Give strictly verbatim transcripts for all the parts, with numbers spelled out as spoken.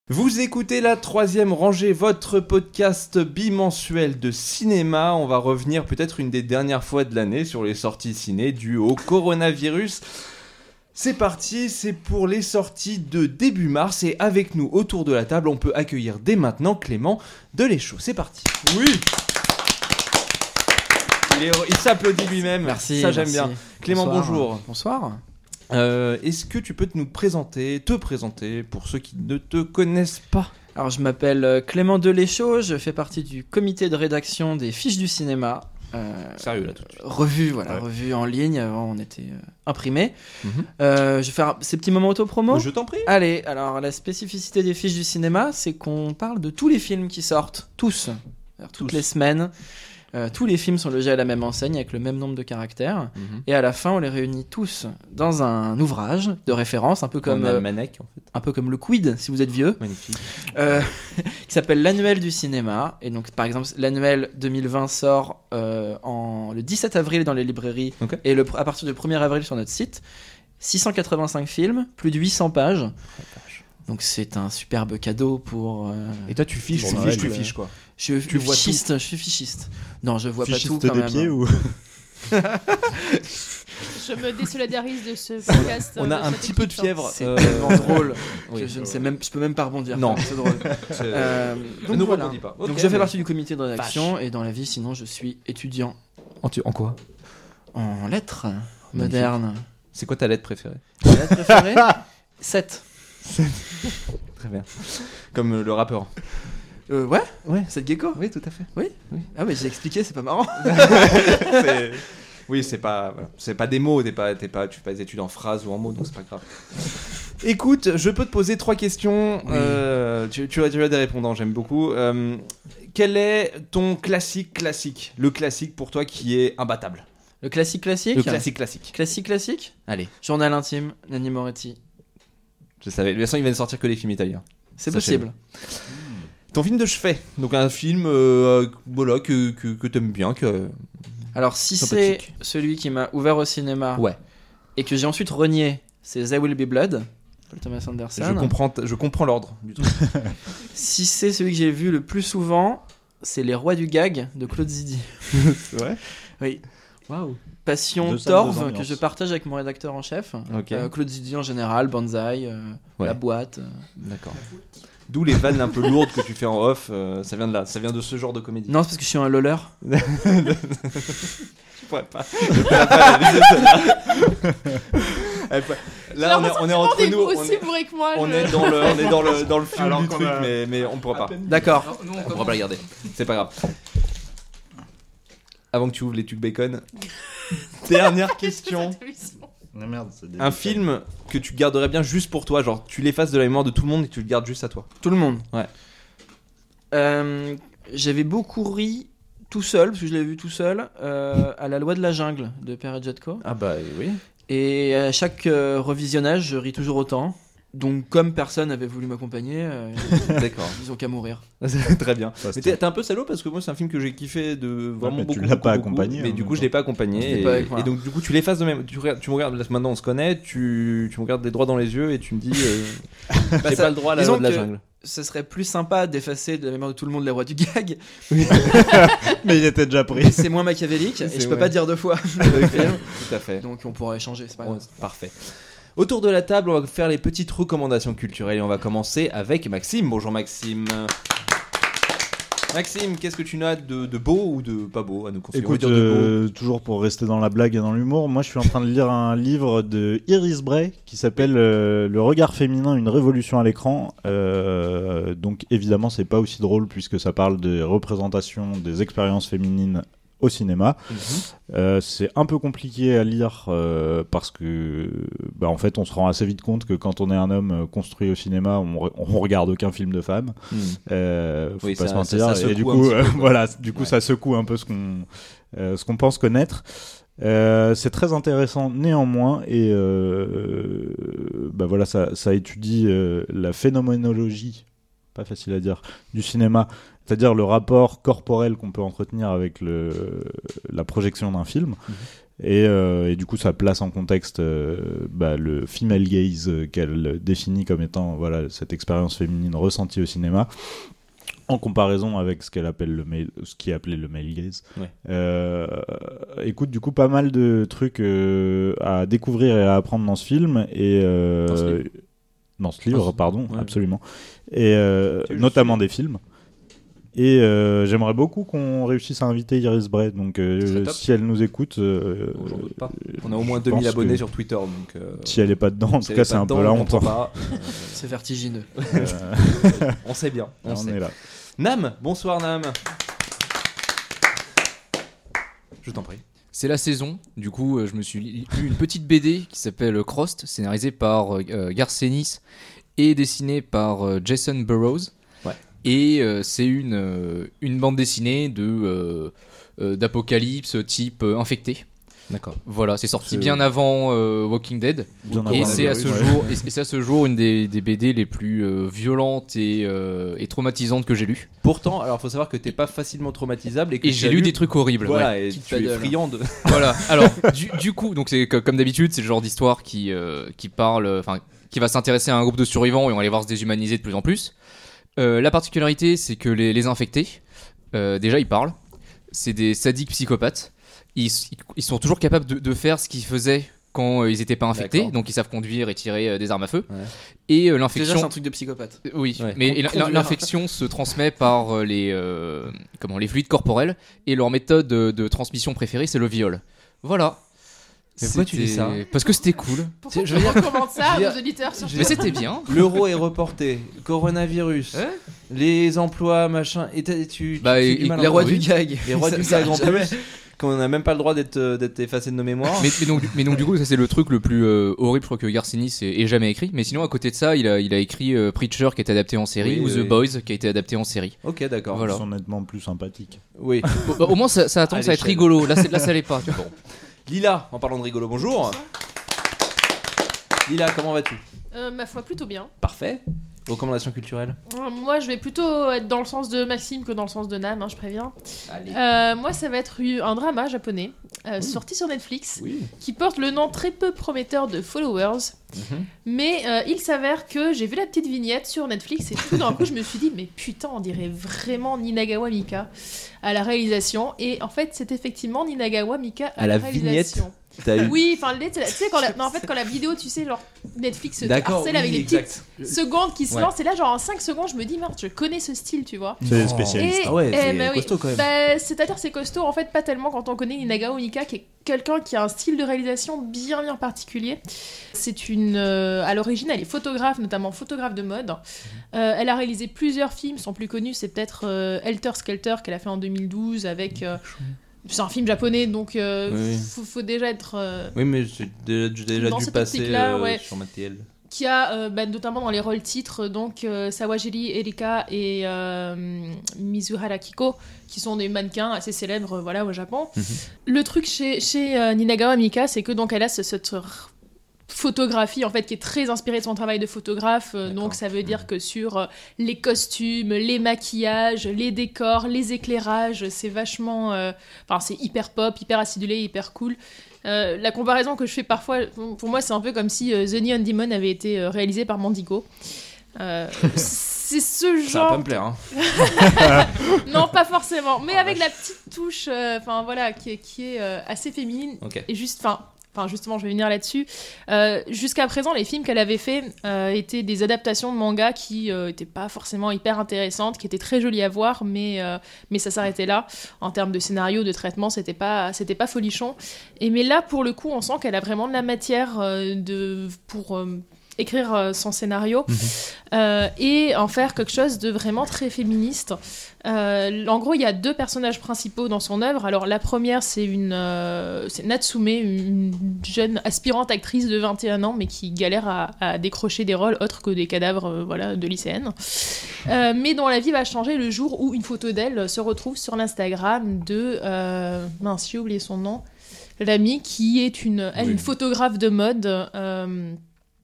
Vous écoutez La Troisième Rangée, votre podcast bimensuel de cinéma. On va revenir peut-être une des dernières fois de l'année sur les sorties ciné dues au coronavirus. C'est parti, c'est pour les sorties de début mars et avec nous autour de la table, on peut accueillir dès maintenant Clément Deléchaud. C'est parti. Oui. Il, est, il s'applaudit lui-même. Merci. Ça j'aime merci. bien. Clément, Bonsoir. bonjour. Bonsoir. Euh, est-ce que tu peux nous présenter, te présenter pour ceux qui ne te connaissent pas? Alors je m'appelle Clément Deléchaud, je fais partie du comité de rédaction des Fiches du cinéma. Euh, Sérieux là tout de suite. Revue, voilà, Ouais. revue en ligne. Avant on était euh, imprimé. Mm-hmm. Euh, je vais faire ces petits moments auto-promo. Je t'en prie. Allez, alors la spécificité des Fiches du cinéma, c'est qu'on parle de tous les films qui sortent, tous, alors, toutes Tous. les semaines. Euh, tous les films sont logés à la même enseigne avec le même nombre de caractères. Mm-hmm. Et à la fin, on les réunit tous dans un ouvrage de référence, un peu comme, Comme euh, Almanach en fait. un peu comme le Quid, si vous êtes vieux. Magnifique. Euh, qui s'appelle l'annuel du cinéma. Et donc, par exemple, l'annuel deux mille vingt sort euh, en, le dix-sept avril dans les librairies Ok. et le, à partir du premier avril sur notre site. six cent quatre-vingt-cinq films, plus de huit cents pages. Donc, c'est un superbe cadeau pour. Euh, Et toi tu fiches, Bon, tu Noël, fiches, tu ouais. fiches quoi. je suis vois fichiste, je suis fichiste. Non, je vois Fichiste pas tout quand des même. pieds ou Je me désolidarise de ce podcast. On a euh, un cette petit peu de écriture. fièvre. C'est euh, tellement drôle. oui, que je ne c'est sais même, je peux même pas rebondir. Non. C'est drôle. c'est- Euh, donc Ne voilà. rebondis pas. Donc Ok, je fais mais- partie du comité de rédaction et dans la vie, sinon, je suis étudiant En, tu- en quoi? en lettres modernes. C'est quoi ta lettre préférée? Ta lettre préférée sept. Très bien. Comme euh, le rappeur. Euh, ouais, Ouais. sept gecko. Oui, tout à fait. Ah, mais j'ai expliqué, c'est pas marrant. C'est- Oui, c'est pas, voilà. C'est pas des mots, t'es pas, t'es pas, tu fais pas des études en phrases ou en mots, donc c'est pas grave. Écoute, je peux te poser trois questions. Oui. Euh, tu, tu as, tu as des répondants, j'aime beaucoup. Euh, quel est ton classique classique? Le classique pour toi qui est imbattable? Le classique classique. Le classique classique. Classique classique. Allez, Journal intime, Nanni Moretti. je savais. De toute façon, il vient de sortir que des films italiens. C'est Sachez-le. possible. Ton film de chevet, donc un film euh, voilà, que, que, que t'aimes bien, que... Alors, si c'est Sympathique. celui qui m'a ouvert au cinéma Ouais, et que j'ai ensuite renié, c'est There Will Be Blood, Paul Thomas Anderson. je comprends, t- je comprends l'ordre du truc. Si c'est celui que j'ai vu le plus souvent, c'est Les Rois du Gag de Claude Zidi. Ouais. Oui. Waouh. Passion Deux salles, deux Torve, ambiances. que je partage avec mon rédacteur en chef. Ok. Euh, Claude Zidi en général, Banzai, euh, Ouais. La Boîte. euh. D'accord. D'où les vannes un peu lourdes que tu fais en off, euh, ça vient de là, ça vient de ce genre de comédie. Non, c'est parce que je suis un loleur. Je pourrais pas. Je pourrais pas la laisser celle-là. Elle peut- Là, on est, on est entre T'es nous. On aussi est, bourré que moi. on je- est dans le, on est dans le, dans le fil Alors du qu'on truc, a- mais, mais on pourra pas. D'accord. On pourra pas la garder. C'est pas grave. Avant que tu ouvres les tucs bacon. Dernière question. Ah, merde, c'est des Un film que tu garderais bien juste pour toi, genre tu l'effaces de la mémoire de tout le monde et tu le gardes juste à toi. Tout le monde. Ouais. Euh, J'avais beaucoup ri tout seul, parce que je l'avais vu tout seul, euh, à La Loi de la Jungle de Pierre Jetko. Ah bah oui. Et à chaque euh, revisionnage, je ris toujours autant. Donc, comme personne n'avait voulu m'accompagner, euh, D'accord. ils ont qu'à mourir. Très bien. Ça, Mais c'était- t'es, t'es un peu salaud parce que moi c'est un film que j'ai kiffé de vraiment mais tu beaucoup. l'as beaucoup, pas beaucoup, accompagné, Mais en du même coup je temps. l'ai pas accompagné. Je l'ai Et, pas avec moi. et donc du coup tu l'effaces de même. Tu, regardes- tu me regardes, là, maintenant on se connaît, tu, tu me regardes des droits dans les yeux et tu me dis euh, Bah, j'ai ça- pas le droit à la disons loi de la que jungle. Ce serait plus sympa d'effacer de la mémoire de tout le monde les rois du gag. Mais il était déjà pris. Mais c'est moins machiavélique et C'est je peux vrai. pas dire deux fois le film. Tout à fait. Donc on pourra échanger, c'est pas Ouais, grave. parfait. Autour de la table, on va faire les petites recommandations culturelles et on va commencer avec Maxime. Bonjour Maxime. Maxime, qu'est-ce que tu notes de, de beau ou de pas beau à nous conseiller? On va Écoute, dire de beau. euh, toujours pour rester dans la blague et dans l'humour, moi je suis en train de lire un livre de Iris Bray qui s'appelle euh, Le regard féminin, une révolution à l'écran. Euh, donc évidemment, c'est pas aussi drôle puisque ça parle des représentations des expériences féminines au cinéma. Mhm. Euh, c'est un peu compliqué à lire euh, parce que bah, en fait on se rend assez vite compte que quand on est un homme euh, construit au cinéma, on, re- on regarde aucun film de femme. Mhm. Euh, faut Oui, pas ça- se mentir. ça- ça et du secoue un coup, petit peu, euh, quoi. voilà, du coup Ouais. ça secoue un peu ce qu'on euh, ce qu'on pense connaître. Euh, c'est très intéressant néanmoins et euh, bah voilà, ça, ça étudie euh, la phénoménologie, pas facile à dire, du cinéma, c'est-à-dire le rapport corporel qu'on peut entretenir avec le, la projection d'un film. Mhm. Et, euh, et du coup, ça place en contexte euh, bah, le female gaze euh, qu'elle définit comme étant voilà, cette expérience féminine ressentie au cinéma, en comparaison avec ce qu'elle appelle le male, ce qui est appelé le male gaze. Ouais. Euh, écoute, du coup, pas mal de trucs euh, à découvrir et à apprendre dans ce film. Et, euh, Dans ce livre. dans ce livre, Dans ce- pardon, ouais. absolument. Et euh, Tu veux notamment juste- des films. Et euh, j'aimerais beaucoup qu'on réussisse à inviter Iris Bray. Donc, Ce serait euh, top. si elle nous écoute, euh, Oh, j'en doute pas. euh, On a au moins je deux mille pense abonnés que sur Twitter, donc. euh, si elle est pas dedans, en si tout elle cas, est c'est pas un dedans, peu la on honte. comprend pas. Euh, C'est vertigineux. Euh, on sait bien. On, on sait. est là. Nam, bonsoir Nam. Je t'en prie. C'est la saison, du coup, euh, je me suis lu une petite B D qui s'appelle Crossed, scénarisée par euh, Garth Ennis et dessinée par euh, Jason Burrows. Ouais. Et euh, c'est une, euh, une bande dessinée de, euh, euh, d'apocalypse type euh, infecté. D'accord. Voilà, c'est sorti C'est- bien avant euh, Walking Dead. Bien Et avant c'est la à ce virus, ouais. jour, et c'est à ce jour une des, des B D les plus euh, violentes et, euh, et traumatisantes que j'ai lues. Pourtant, alors faut savoir que t'es pas facilement traumatisable et que Et tu j'ai as lu des trucs horribles. Voilà, ouais. et Petite tu es paddle. friand de. Voilà. Alors, du, du coup, donc c'est co- comme d'habitude, c'est le genre d'histoire qui euh, qui parle, enfin, qui va s'intéresser à un groupe de survivants et on va les voir se déshumaniser de plus en plus. Euh, la particularité, c'est que les, les infectés, euh, déjà, ils parlent. C'est des sadiques psychopathes. Ils, ils sont toujours capables de, de faire ce qu'ils faisaient quand euh, ils n'étaient pas infectés, D'accord. donc ils savent conduire et tirer euh, des armes à feu. Ouais. Et euh, Déjà, l'infection, c'est un truc de psychopathe. Euh, oui, Ouais. mais Con- l'in- conduire. l'infection se transmet par euh, les euh, comment les fluides corporels et leur méthode de, de transmission préférée, c'est le viol. Voilà. Mais pourquoi tu dis C'était- ça Parce que c'était cool. Pourquoi Je tu veux dire- recommandes ça je veux à dire- nos auditeurs sur je Mais c'était bien. L'euro est reporté, coronavirus, Ouais. les emplois, machin. Et t'as- tu, Bah, tu fais et- du et mal les en Les rois oui. du gag. Les rois Ça- du ça gag en jamais. plus, qu'on n'a même pas le droit d'être euh, d'être effacé de nos mémoires. Mais, mais donc, mais donc du coup, ça c'est le truc le plus euh, horrible, je crois que Garcinis ait, ait jamais écrit. Mais sinon, à côté de ça, il a, il a écrit euh, Preacher qui a été adapté en série Oui, ou oui. The Boys qui a été adapté en série. Ok, d'accord. Voilà. Ils sont nettement plus sympathiques. Oui. Bon, bah, au moins, ça, ça a tendance À à être l'échelle. rigolo. Là, c'est- là ça l'est pas. tu vois. Lila, en parlant de rigolo, bonjour. Lila, comment vas-tu? Euh, ma foi, plutôt bien. Parfait. Recommandations culturelles. Euh, Moi, je vais plutôt être dans le sens de Maxime que dans le sens de Nam, hein, je préviens. Allez. Euh, moi, ça va être un drama japonais euh, sorti sur Netflix Oui. qui porte le nom très peu prometteur de Followers. Mhm. Mais euh, il s'avère que j'ai vu la petite vignette sur Netflix et tout d'un coup, je me suis dit, mais putain, on dirait vraiment Ninagawa Mika à la réalisation. Et en fait, c'est effectivement Ninagawa Mika à, À la réalisation. T'as eu. Oui, enfin, le- tu sais, quand la... non, en fait, quand la vidéo, tu sais, genre Netflix se D'accord. harcèle Oui, avec les exact. petites secondes qui se Ouais. lancent, et là, genre en cinq secondes, je me dis, merde, je connais ce style, tu vois. C'est les Non. spécialistes. Et- Ah ouais, eh, c'est bah oui. costaud quand même. Bah, c'est-à-dire c'est costaud, en fait, pas tellement quand on connaît Ninagawa Mika, qui est quelqu'un qui a un style de réalisation bien bien particulier. C'est une... euh, à l'origine, elle est photographe, notamment photographe de mode. Euh, elle a réalisé plusieurs films, son plus connu, c'est peut-être euh, Helter Skelter, qu'elle a fait en deux mille douze avec... euh, c'est un film japonais, donc euh, Oui, oui. faut, faut déjà être... euh, Oui, mais j'ai déjà, j'ai déjà Dans dû cette passer optique-là, euh, ouais. sur ma T L. qui a euh, bah, notamment dans les rôles titres donc euh, Sawajiri Erika et euh, Mizuhara Kiko qui sont des mannequins assez célèbres euh, voilà au Japon. Mhm. Le truc chez, chez euh, Ninagawa Mika, c'est que donc elle a ce- cette r- photographie en fait qui est très inspirée de son travail de photographe. Euh, D'accord. donc ça veut dire que sur euh, les costumes, les maquillages, les décors, les éclairages, c'est vachement euh, enfin c'est hyper pop, hyper acidulé, hyper cool. Euh, la comparaison que je fais parfois, pour moi, c'est un peu comme si euh, The Neon Demon avait été euh, réalisé par Mandico. Euh, c'est ce Ça va genre. pas me plaire. Hein. Non, pas forcément, mais Ah, avec vache. la petite touche, euh, enfin voilà, qui est, qui est euh, assez féminine Ok. et juste, enfin. Enfin, justement, je vais venir là-dessus. Euh, jusqu'à présent, les films qu'elle avait fait euh, étaient des adaptations de mangas qui n'étaient pas forcément hyper intéressantes, qui étaient très jolies à voir, mais, euh, mais ça s'arrêtait là. En termes de scénario, de traitement, c'était pas, c'était pas folichon. Et mais là, pour le coup, on sent qu'elle a vraiment de la matière euh, de, pour euh, écrire euh, son scénario euh, et en faire quelque chose de vraiment très féministe. Euh, en gros, il y a deux personnages principaux dans son œuvre. Alors, la première, c'est une euh, c'est Natsume, une jeune aspirante actrice de vingt et un ans, mais qui galère à, à décrocher des rôles autres que des cadavres euh, voilà, de lycéennes. Euh, mais dont la vie va changer le jour où une photo d'elle se retrouve sur l'Instagram de... Euh, mince, j'ai oublié son nom. L'amie qui est une, elle, Oui. une photographe de mode... Euh,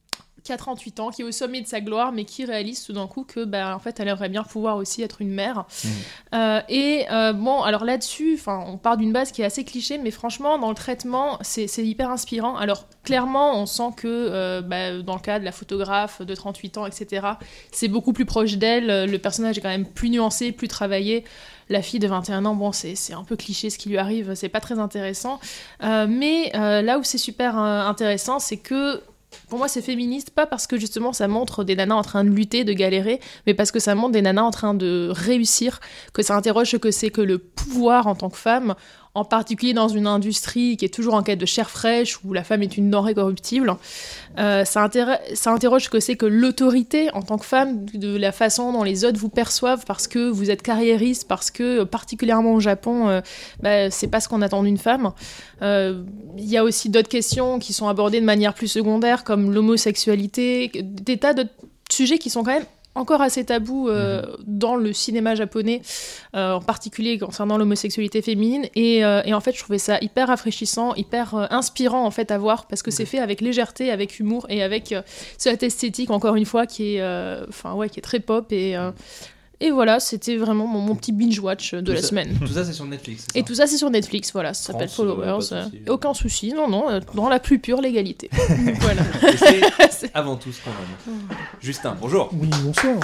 qui a trente-huit ans, qui est au sommet de sa gloire, mais qui réalise tout d'un coup que, bah, en fait, elle aimerait bien pouvoir aussi être une mère. Mmh. Euh, et euh, bon, alors là-dessus, on part d'une base qui est assez cliché, mais franchement, dans le traitement, c'est, c'est hyper inspirant. Alors, clairement, on sent que, euh, bah, dans le cas de la photographe de trente-huit ans, et cetera, c'est beaucoup plus proche d'elle. Le personnage est quand même plus nuancé, plus travaillé. La fille de vingt et un ans, bon, c'est, c'est un peu cliché ce qui lui arrive, c'est pas très intéressant. Euh, mais euh, là où c'est super euh, intéressant, c'est que pour moi, c'est féministe, pas parce que justement ça montre des nanas en train de lutter, de galérer, mais parce que ça montre des nanas en train de réussir, que ça interroge ce que c'est que le pouvoir en tant que femme, en particulier dans une industrie qui est toujours en quête de chair fraîche, où la femme est une denrée corruptible. Euh, ça, intér- ça interroge ce que c'est que l'autorité en tant que femme, de la façon dont les autres vous perçoivent, parce que vous êtes carriériste, parce que, particulièrement au Japon, euh, bah, c'est pas ce qu'on attend d'une femme. Il euh, y a aussi d'autres questions qui sont abordées de manière plus secondaire, comme l'homosexualité, des tas de sujets qui sont quand même encore assez tabou euh, mmh. dans le cinéma japonais, euh, en particulier concernant l'homosexualité féminine. Et, euh, et en fait, je trouvais ça hyper rafraîchissant, hyper euh, inspirant en fait à voir, parce que mmh. c'est fait avec légèreté, avec humour et avec euh, cette esthétique, encore une fois, qui est, euh, ouais, qui est très pop. Et, euh, et voilà, c'était vraiment mon, mon petit binge-watch de tout la ça, semaine. Tout ça, c'est sur Netflix. Et tout ça, c'est sur Netflix, voilà, ça s'appelle Followers. Euh, aucun souci, non, non, euh, dans la plus pure légalité. Voilà. C'est avant tout ce qu'on aime. Justin, bonjour. Oui, bonsoir.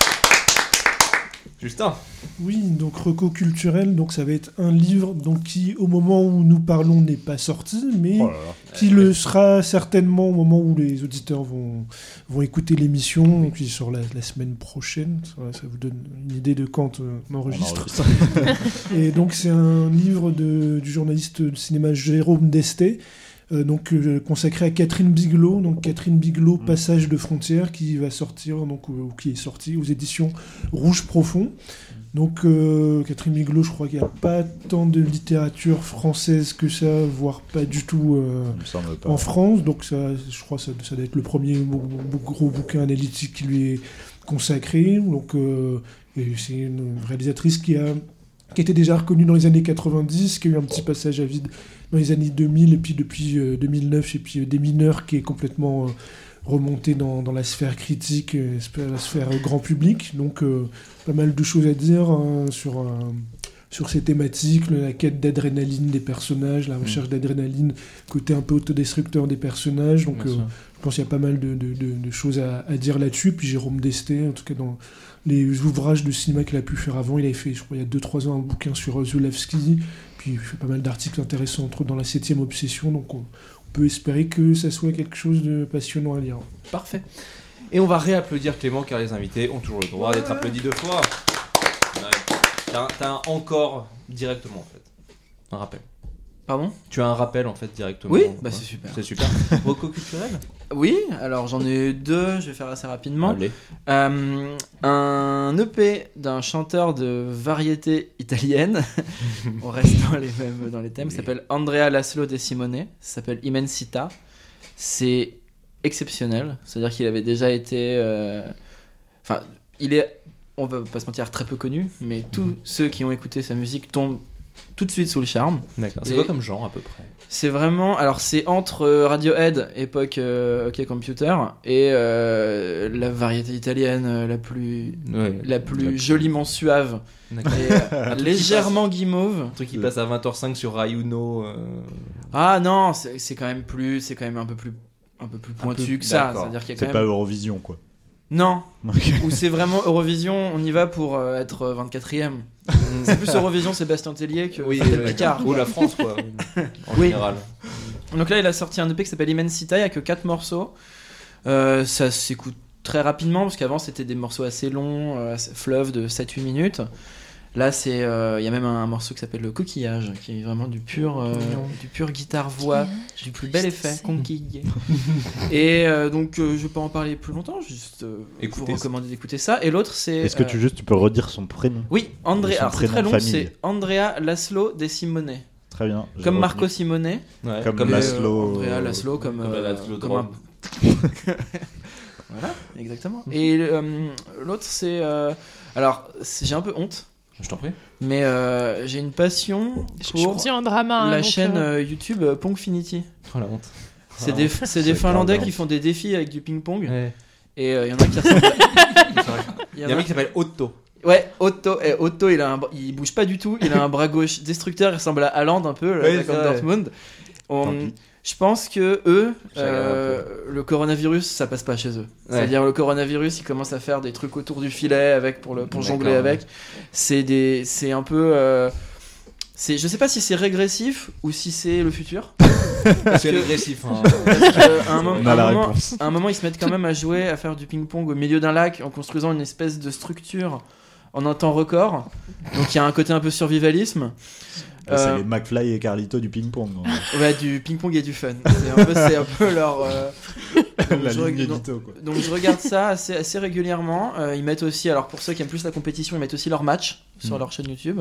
Justin. Oui, donc reco culturel, donc ça va être un livre donc, qui, au moment où nous parlons, n'est pas sorti, mais oh là là. qui euh, le ouais. sera certainement au moment où les auditeurs vont, vont écouter l'émission, et puis sur la, la semaine prochaine, ça, ça vous donne une idée de quand euh, on enregistre. On enregistre. Et donc c'est un livre de, du journaliste de cinéma Jérôme Destet, Euh, donc euh, consacré à Catherine Bigelow, donc Catherine Bigelow, mmh. Passage de frontières, qui va sortir, donc ou qui est sorti aux éditions Rouge Profond. Donc euh, Catherine Bigelow, je crois qu'il n'y a pas tant de littérature française que ça, voire pas du tout euh, pas. en France. Donc ça, je crois que ça, ça doit être le premier gros bouquin analytique qui lui est consacré. Donc euh, et c'est une réalisatrice qui a qui était déjà reconnue dans les années quatre-vingt-dix, qui a eu un petit passage à vide dans les années deux mille, et puis depuis euh, deux mille neuf, et puis euh, Des mineurs, qui est complètement euh, remonté dans, dans la sphère critique, euh, la sphère euh, grand public. Donc, euh, pas mal de choses à dire hein, sur, euh, sur ces thématiques, la quête d'adrénaline des personnages, la recherche mmh. d'adrénaline, côté un peu autodestructeur des personnages. Donc, euh, je pense qu'il y a pas mal de, de, de, de choses à, à dire là-dessus. Puis Jérôme Destet, en tout cas dans les ouvrages de cinéma qu'il a pu faire avant, il avait fait, je crois, il y a deux trois ans, un bouquin sur Zulawski, puis il fait pas mal d'articles intéressants, entre autres dans la septième obsession, donc on, on peut espérer que ça soit quelque chose de passionnant à lire. Parfait. Et on va réapplaudir Clément, car les invités ont toujours le droit ouais. d'être applaudis deux fois. Ouais. T'as, t'as un encore directement, en fait. Un rappel. Pardon ? Tu as un rappel, en fait, directement. Oui, bah ouais. c'est super. C'est super. Reco culturel ? Oui, alors j'en ai deux, je vais faire assez rapidement. Allez. Euh, un E P d'un chanteur de variété italienne, on reste dans les mêmes dans les thèmes, oui. s'appelle Andrea Laszlo De Simone, ça s'appelle Immensità. C'est exceptionnel, c'est-à-dire qu'il avait déjà été... Enfin, euh... il est, on va pas se mentir, très peu connu, mais tous mmh. ceux qui ont écouté sa musique tombent tout de suite sous le charme. D'accord. C'est quoi comme genre à peu près ? C'est vraiment, alors c'est entre Radiohead, époque euh, OK Computer, et euh, la variété italienne euh, la plus, ouais, la plus joliment suave, et euh, légèrement passe, guimauve. Un truc qui passe à vingt heures cinq sur Rai Uno. Euh... Ah non, c'est, c'est quand même plus, c'est quand même un peu plus, un peu plus pointu peu, que ça. C'est-à-dire qu'il y a quand c'est même... pas Eurovision quoi. Non, ou c'est vraiment Eurovision, on y va pour euh, être vingt-quatrième. C'est plus Eurovision Sébastien Tellier que oui, Fatal Picard. Ou la France, quoi, en oui. général. Donc là, il a sorti un E P qui s'appelle Immensità, il n'y a que quatre morceaux. Euh, ça s'écoute très rapidement, parce qu'avant, c'était des morceaux assez longs, euh, fleuve de sept huit minutes. Là, c'est, il euh, y a même un, un morceau qui s'appelle Le Coquillage, qui est vraiment du pur, euh, du pur guitare-voix, du plus bel effet, conquille. Et euh, donc, euh, je vais pas en parler plus longtemps, juste euh, vous recommander d'écouter ça. Et l'autre, c'est... Est-ce que euh... tu juste tu peux redire son prénom ? Oui, Andrea. Alors, c'est très long, c'est Andrea Laszlo De Simone. Très bien. Comme Marco Simone. Ouais, comme comme Laszlo. Andrea Laszlo, comme... Comme, euh, Laszlo comme un... Voilà, exactement. Et euh, l'autre, c'est... Euh... Alors, c'est... j'ai un peu honte. Je t'en prie. Mais euh, j'ai une passion pour un drama, la hein, chaîne euh... YouTube euh, Pongfinity. Oh la honte. C'est des, c'est des C'est Finlandais grave. qui font des défis avec du ping-pong. Ouais. Et il euh, y en a qui ressemblent. Il y a un mec qui s'appelle Otto. Ouais, Otto, et Otto il, a un, il bouge pas du tout, il a un bras gauche destructeur, il ressemble à Haaland un peu, Ouais, l'attaquant c'est de vrai. Dortmund. On- Tant pis. je pense que eux, Chacun euh, le coronavirus, ça passe pas chez eux. Ouais. C'est-à-dire le coronavirus, il commence à faire des trucs autour du filet avec pour le pour D'accord, jongler ouais. avec. C'est des, c'est un peu. Euh, c'est, je sais pas si c'est régressif ou si c'est le futur. C'est régressif. Hein. Parce qu'à un, mo- On a un la moment, réponse. à un moment, ils se mettent quand même à jouer, à faire du ping-pong au milieu d'un lac en construisant une espèce de structure en un temps record. Donc il y a un côté un peu survivalisme. C'est Euh, les McFly et Carlito du ping-pong. en vrai. Ouais, du ping-pong et du fun. C'est un peu, c'est un peu leur. euh, donc, La je, ligne reg- donc- édito, quoi. donc je regarde ça assez, assez régulièrement. Euh, ils mettent aussi, alors pour ceux qui aiment plus la compétition, ils mettent aussi leur match sur Mm. leur chaîne YouTube.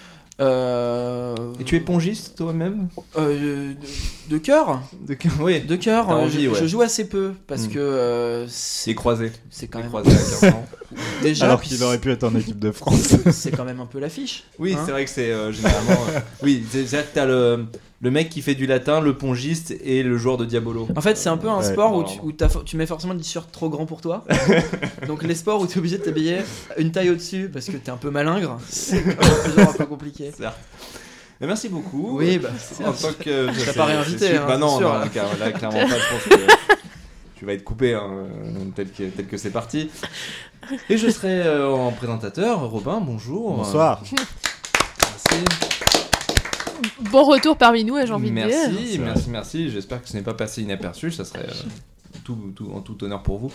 Euh, Et tu es pongiste toi-même euh, de, de cœur, De Oui. de cœur. T'as euh, envie, je, ouais. je joue assez peu parce Mm. que euh, C'est c'est croisé. c'est quand C'est même croisé à quinze ans. déjà Alors puis qu'il aurait pu être en équipe de France. c'est quand même un peu l'affiche. Oui, hein. c'est vrai que c'est euh, généralement. euh, Oui, c'est-à-dire que t'as le, le mec qui fait du latin, le pongiste et le joueur de Diabolo. En fait, c'est un peu un Ouais, sport où, bon, tu, où t'as fo- tu mets forcément des t-shirts trop grands pour toi. Donc les sports où t'es obligé de t'habiller une taille au-dessus parce que t'es un peu malingre, c'est quand même toujours un peu compliqué. Certes. Mais merci beaucoup. Oui, bah, En tant que. T'as pas réinvité, hein, Bah non, c'est sûr, non, là. car- là, clairement pas. Je pense que tu vas être coupé, hein, tel que, tel que c'est parti. Et je serai euh, en présentateur. Robin, bonjour. Bonsoir. Merci. Bon retour parmi nous, j'ai envie de dire. Merci, merci, merci. J'espère que ce n'est pas passé inaperçu. Ça serait euh, tout, tout, en tout honneur pour vous.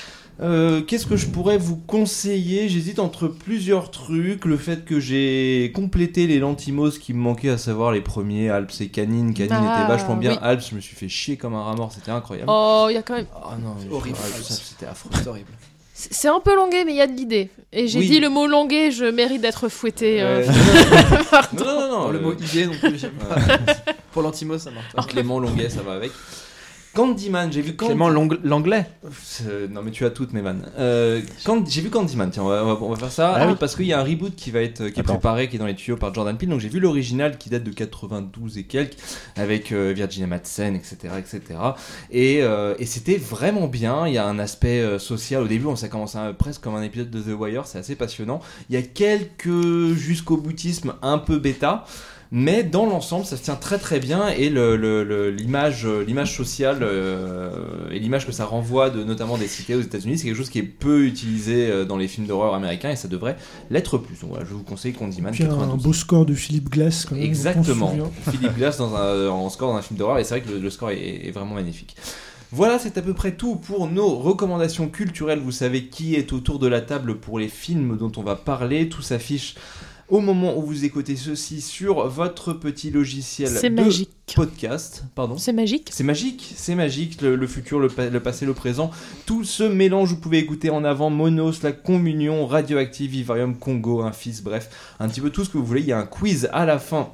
Euh, Qu'est-ce que je pourrais vous conseiller? J'hésite entre plusieurs trucs. Le fait que j'ai complété les Lantimos qui me manquaient, à savoir les premiers, Alps et Canine. Canine Ah, était vachement bien. oui. Alps, je me suis fait chier comme un rat mort. C'était incroyable. Oh, il y a quand même. Ah non, mais horrible. Alps, ça, c'était affreux. C'est horrible. C'est c'est un peu longué, mais il y a de l'idée. Et j'ai Oui. dit le mot longué, je mérite d'être fouetté. euh, Ouais. non, non, non, non. Pour le euh, mot idée non plus, j'aime pas. Pour l'antimo, ça marche pas. Clément Longuet, ça va avec. Candyman, j'ai vu Candy- Clément Long- l'anglais. Euh, non mais tu as toutes mes vannes. Euh, Cand- j'ai vu Candyman, tiens on va, on va- on va faire ça Ah oui. parce qu'il y a un reboot qui va être qui est Attends. préparé, qui est dans les tuyaux par Jordan Peele. Donc j'ai vu l'original qui date de quatre-vingt-douze et quelques avec euh, Virginia Madsen, et cetera, et cetera. Et, euh, et c'était vraiment bien. Il y a un aspect euh, social au début. On ça commence à- presque comme un épisode de The Wire. C'est assez passionnant. Il y a quelques jusqu'au boutisme un peu bêta. Mais dans l'ensemble, ça se tient très très bien et le, le- le- l'image, euh, l'image sociale euh, et l'image que ça renvoie de notamment des cités aux États-Unis, c'est quelque chose qui est peu utilisé euh, dans les films d'horreur américains et ça devrait l'être plus. Donc voilà, je vous conseille Candyman Puis un quatre-vingt-douze. beau score de Philippe Glass quand même. Exactement. on se souvient. Philippe Glass dans un, en score dans un film d'horreur et c'est vrai que le, le score est, est vraiment magnifique. Voilà, c'est à peu près tout pour nos recommandations culturelles. Vous savez qui est autour de la table pour les films dont on va parler. Tout s'affiche au moment où vous écoutez ceci sur votre petit logiciel C'est de magique. podcast. Pardon. C'est magique. C'est magique, c'est magique, le, le futur, le, pa- le passé, le présent, tout ce mélange, vous pouvez écouter en avant Monos, La Communion, Radioactive, Vivarium, Congo, un fils, bref, un petit peu tout ce que vous voulez. Il y a un quiz à la fin,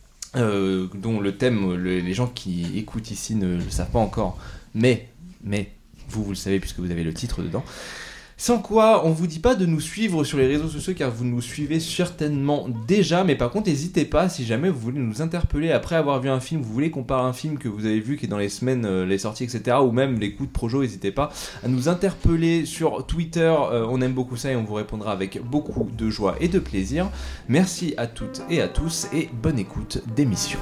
euh, dont le thème, le- les gens qui écoutent ici ne le savent pas encore, mais, mais, vous, vous le savez puisque vous avez le titre dedans. Sans quoi, on vous dit pas de nous suivre sur les réseaux sociaux car vous nous suivez certainement déjà, mais par contre n'hésitez pas si jamais vous voulez nous interpeller après avoir vu un film, vous voulez qu'on parle un film que vous avez vu qui est dans les semaines, euh, les sorties, et cetera, ou même les coups de projo, n'hésitez pas à nous interpeller sur Twitter, euh, on aime beaucoup ça et on vous répondra avec beaucoup de joie et de plaisir. Merci à toutes et à tous et bonne écoute d'émission.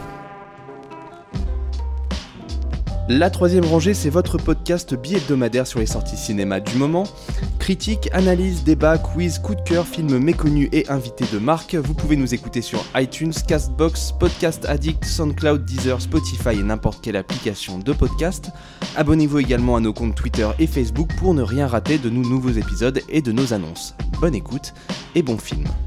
La troisième rangée, c'est votre podcast bi-hebdomadaire sur les sorties cinéma du moment. Critiques, analyses, débats, quiz, coup de cœur, films méconnus et invités de marque. Vous pouvez nous écouter sur iTunes, Castbox, Podcast Addict, SoundCloud, Deezer, Spotify et n'importe quelle application de podcast. Abonnez-vous également à nos comptes Twitter et Facebook pour ne rien rater de nos nouveaux épisodes et de nos annonces. Bonne écoute et bon film.